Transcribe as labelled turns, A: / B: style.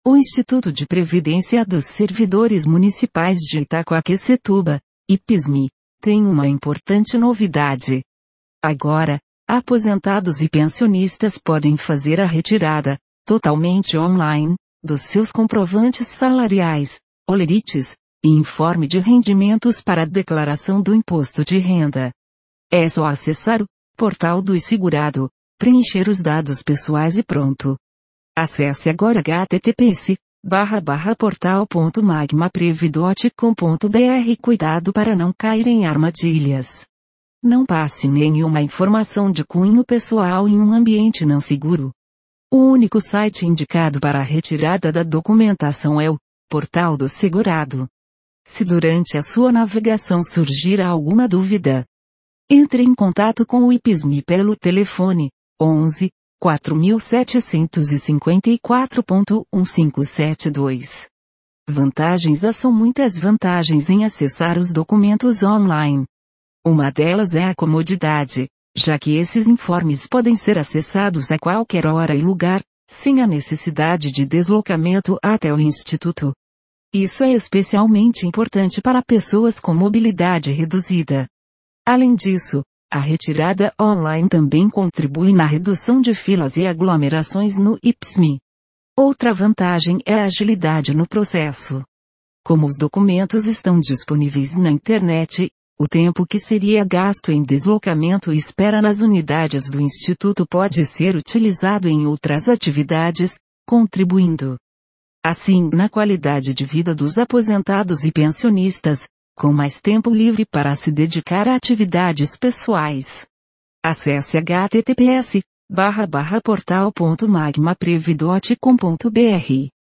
A: O Instituto de Previdência dos Servidores Municipais de Itaquaquecetuba, IPSME, tem uma importante novidade. Agora, aposentados e pensionistas podem fazer a retirada, totalmente online, dos seus comprovantes salariais, olerites, e informe de rendimentos para a declaração do imposto de renda. É só acessar o portal do segurado, preencher os dados pessoais e pronto. Acesse agora https://portal.magmaprevi.com.br. Cuidado para não cair em armadilhas. Não passe nenhuma informação de cunho pessoal em um ambiente não seguro. O único site indicado para a retirada da documentação é o Portal do Segurado. Se durante a sua navegação surgir alguma dúvida, entre em contato com o IPSME pelo telefone 11 4754.1572. Vantagens. São muitas vantagens em acessar os documentos online. Uma delas é a comodidade, já que esses informes podem ser acessados a qualquer hora e lugar, sem a necessidade de deslocamento até o Instituto. Isso é especialmente importante para pessoas com mobilidade reduzida. Além disso, a retirada online também contribui na redução de filas e aglomerações no IPSME. Outra vantagem é a agilidade no processo. Como os documentos estão disponíveis na internet, o tempo que seria gasto em deslocamento e espera nas unidades do Instituto pode ser utilizado em outras atividades, contribuindo assim na qualidade de vida dos aposentados e pensionistas, com mais tempo livre para se dedicar a atividades pessoais. Acesse https://portal.magmaprevi.com.br.